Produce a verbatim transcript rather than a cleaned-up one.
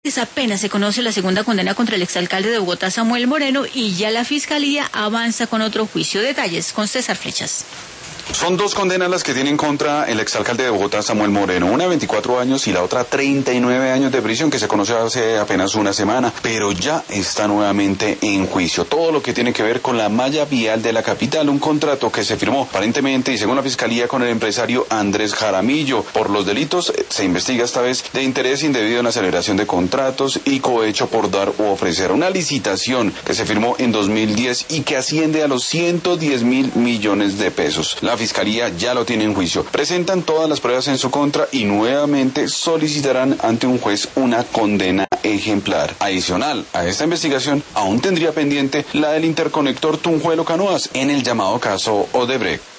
Apenas se conoce la segunda condena contra el exalcalde de Bogotá, Samuel Moreno, y ya la Fiscalía avanza con otro juicio. Detalles con César Flechas. Son dos condenas las que tienen contra el exalcalde de Bogotá, Samuel Moreno. Una veinticuatro años y la otra treinta y nueve años de prisión, que se conoció hace apenas una semana, pero ya está nuevamente en juicio. Todo lo que tiene que ver con la malla vial de la capital, un contrato que se firmó aparentemente y según la Fiscalía con el empresario Andrés Jaramillo. Por los delitos se investiga esta vez de interés indebido en la celebración de contratos y cohecho por dar u ofrecer. Una licitación que se firmó en dos mil diez y que asciende a los ciento diez mil millones de pesos. La Fiscalía ya lo tiene en juicio. Presentan todas las pruebas en su contra y nuevamente solicitarán ante un juez una condena ejemplar. Adicional a esta investigación, aún tendría pendiente la del interconector Tunjuelo-Canoas en el llamado caso Odebrecht.